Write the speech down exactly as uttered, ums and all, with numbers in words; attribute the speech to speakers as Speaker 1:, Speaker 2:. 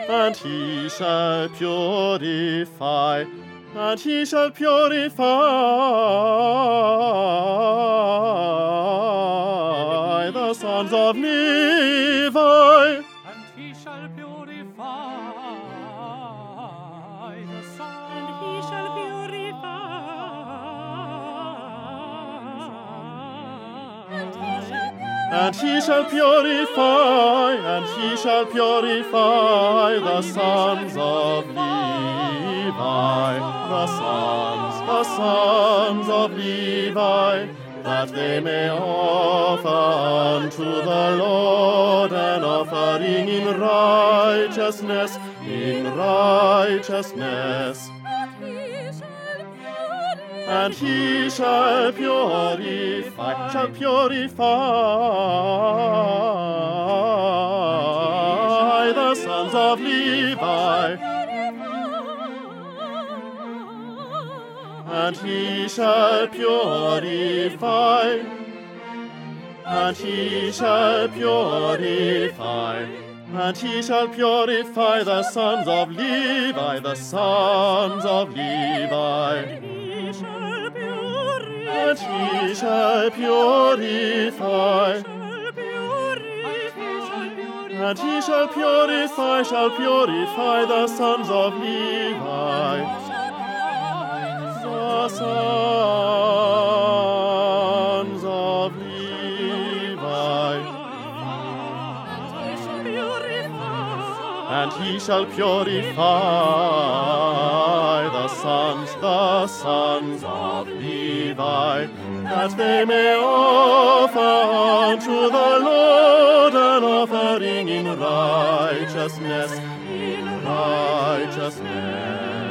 Speaker 1: and he shall purify, and he shall purify the sons of Levi.
Speaker 2: And he shall purify the sons.
Speaker 3: And he shall purify.
Speaker 1: And he shall purify, and he shall purify the sons of Levi, the sons, the sons of Levi, that they may offer unto the Lord an offering in righteousness, in righteousness. And he shall purify, shall purify the sons of Levi. And he shall purify, and he shall purify, and he shall purify the sons of Levi, the sons of Levi. And he shall purify, and he shall purify, shall purify the sons of Levi, the sons of Levi. And he shall purify the sons, the sons of Levi, that they may offer unto the Lord an offering in righteousness, in righteousness.